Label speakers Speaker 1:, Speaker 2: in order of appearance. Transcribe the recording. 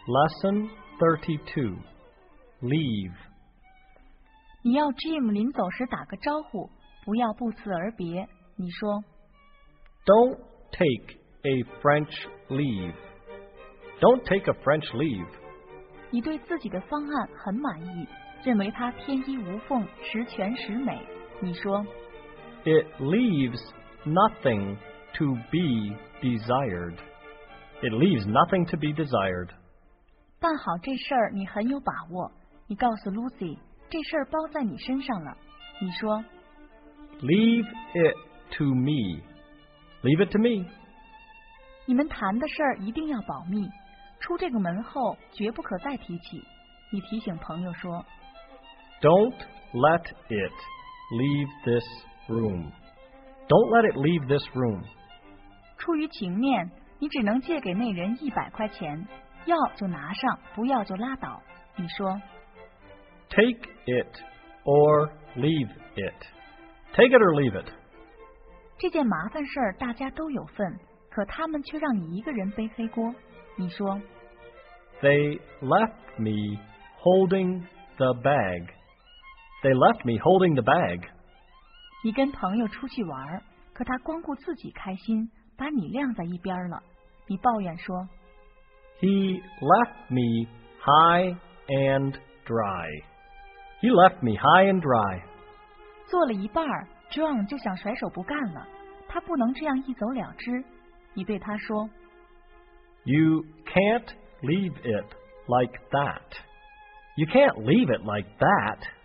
Speaker 1: Lesson 32. Leave.
Speaker 2: 你要 Jim 临走时打个招呼，不要不辞而别。你说
Speaker 1: Don't take a French leave. Don't take a French leave.
Speaker 2: 你对自己的方案很满意，认为它天衣无缝，十全十美。你说
Speaker 1: It leaves nothing to be desired. It leaves nothing to be desired.
Speaker 2: 办好这事儿你很有把握，你告诉 Lucy 这事儿包在你身上了。你说
Speaker 1: Leave it to me. Leave it to me.
Speaker 2: 你们谈的事儿一定要保密，出这个门后绝不可再提起。你提醒朋友说
Speaker 1: Don't let it leave this room. Don't let it leave this room.
Speaker 2: 出于情面，你只能借给那人100块钱，要就拿上，不要就拉倒。你说
Speaker 1: Take it or leave it. Take it or leave it.
Speaker 2: 这件麻烦事儿大家都有份，可他们却让你一个人背黑锅。你说
Speaker 1: They left me holding the bag. They left me holding the bag.
Speaker 2: 你跟朋友出去玩，可他光顾自己开心，把你晾在一边了。你抱怨说
Speaker 1: He left me high and dry. He left me high and dry.
Speaker 2: 做了一半，John 就想甩手不干了，他不能这样一走了之。你对他说
Speaker 1: You can't leave it like that. You can't leave it like that.